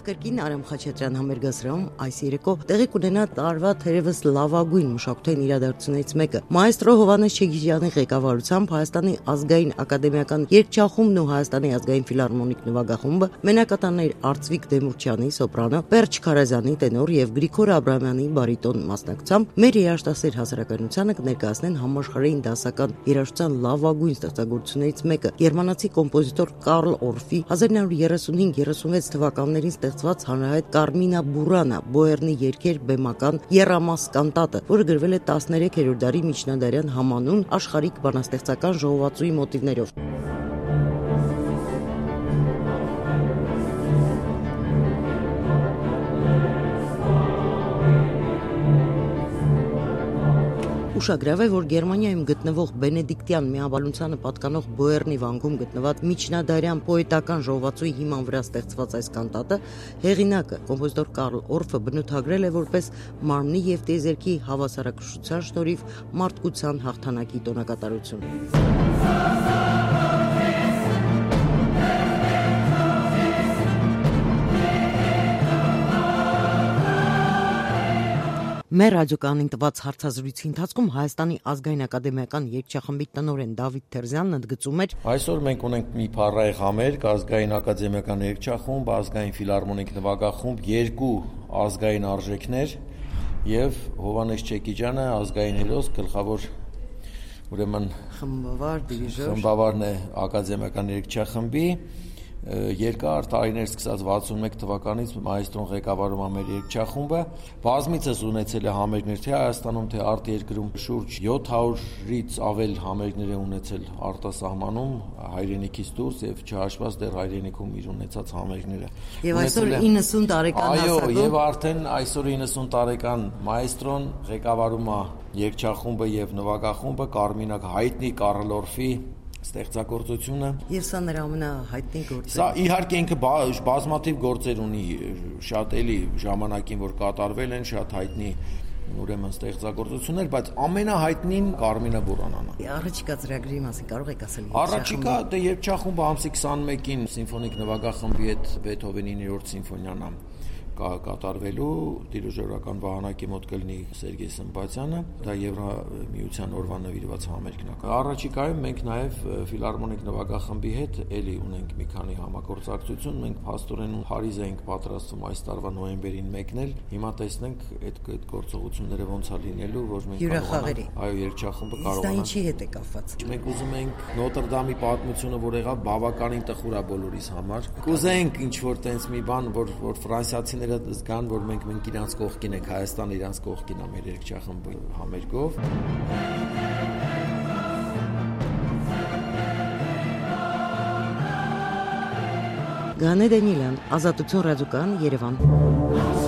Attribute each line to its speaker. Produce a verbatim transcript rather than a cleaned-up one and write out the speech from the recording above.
Speaker 1: կրկին Արամ Խաչատրյան համերգասրահում այս երեկո տեղի կունենա տարվա թերևս լավագույն մշակութային իրադարձություններից մեկը։ Մաեստրո Հովհաննես Չեքիջյանի ղեկավարությամբ Հայաստանի ազգային ակադեմիական երգչախումբն ու Հայաստանի ազգային ֆիլհարմոնիկ նվագախումբը մենակատարներ Արծվիկ Դեմուրճյանի սոպրանո, Պերճ Քարազյանի տենոր եւ Գրիգոր Աբրահամյանի բարիտոն մասնակցությամբ մեր երաժշտասեր հասարակայնությանը կներկայացնեն համաշխարհային դասական երաժշտության լավագույն ստեղծագործություններից մեկը՝ գերմանացի կոմպոզիտոր Կարլ Օրֆի հազար նույն հարյուր երեսունհինգ երեսունվեց թվականներին ստեղծված հանրահայտ Կարմինա Բուրանա բոհերնի երգեր բեմական եռամաս կանտատը, որը գրվել է տասներեքերորդ դարի միջնադարյան համանուն աշխարհիկ բանաստեղծական ժողովածուի մոտիվներով։ Ուշագրավ է, որ Գերմանիայում գտնվող բենեդիկտյան միաբանությանը պատկանող Բոերնի վանքում գտնված միջնադարյան պոետական ժողովածուի հիման վրա ստեղծված այս կանտատը հեղինակը կոմպոզիտոր Կարլ Օրֆը բնութագրել է որպես մարմնի եւ տիեզերքի հավասարակշռության շնորհիվ մարդկության հաղթանակի տոնակատարություն։ Մեր ռադիոկայանին տված հարցազրույցի ընթացքում Հայաստանի ազգային ակադեմիական երգչախմբի տնօրեն Դավիթ Թերզյանն ընդգծում էր.
Speaker 2: Այսօր մենք ունենք մի փառահեղ համերգ, ազգային ակադեմիական երգչախումբ, ազգային ֆիլհարմոնիկ նվագախումբ, երկու ազգային արժեքներ եւ Հովհաննես Չեքիջյանը ազգային հերոս, գլխավոր ուրեմն
Speaker 1: խմբավար դիրիժոր
Speaker 2: խմբավարն է ակադեմիական երգչախմբի։ Երկար տարիներ սկսած վաթսունմեկ թվականից մայեստրոն ղեկավարում է մեր երգչախումբը, բազմիցս ունեցել է համերգներ թե Հայաստանում, թե արտերկրում, շուրջ յոթ հարյուրից ավել համերգներ է ունեցել արտասահմանում, հայրենիքից դուրս եւ չհաշված դեռ հայրենիքում իր ունեցած համերգները։
Speaker 1: Եվ այսօր իննսուն տարեկան
Speaker 2: հասակում։ Այո, եւ արդեն այսօր իննսուն տարեկան մայեստրոն ղեկավարում է երգչախումբը եւ նվագախումբը Կարմինա հայտնի Կարլ Օրֆի ստեղծագործությունը։
Speaker 1: Եվ սա նրա ամենահայտնի գործը։
Speaker 2: Սա իհարկե ինքը բազմաթիվ գործեր ունի, շատ էլի ժամանակին որ կատարվել են, շատ հայտնի ուրեմն ստեղծագործություններ, բայց ամենահայտնին Կարմինա Բուրանան է։
Speaker 1: Առաջիկա ծրագրի մասին կարող եք ասել։
Speaker 2: Առաջիկա դե երգչախումբը ամսի քսանմեկին սիմֆոնիկ նվագախմբի հետ Բեթհովենի երրորդ սիմֆոնիան է կատարվելու, դիրիժորական վահանակի մոտ կլինի Սերգեյ Սմբատյանը, դա Եվրամիության օրվա նվիրված համերգն է։ Առաջիկայում մենք նաև ֆիլհարմոնիկ նվագախմբի հետ էլի ունենք մի քանի համագործակցություն, մենք փաստորեն Փարիզ ենք պատրաստվում այս տարվա նոյեմբերին մեկնել, հիմա տեսնենք այդ այդ գործողությունները ոնց է լինելու, որ մենք
Speaker 1: հյուրախաղերի,
Speaker 2: այո, երգչախումբը կարողանա։
Speaker 1: Դա ինչի հետ է կապված։
Speaker 2: Մենք ուզում ենք Նոտրդամի պատմությունը, որ եղավ, բավականին տխուր է բոլորիս համար։ Կուզենք ինչ որ տենց մի բան, որ որ ֆրանսիացի զգան, որ մենք մենք իրանց կողքին ենք, Հայաստանը իրանց կողքին է մեր երգչախմբի համերգով։
Speaker 1: Գանե Դանիելյան, Ազատություն ռադիոկայան, Երևան։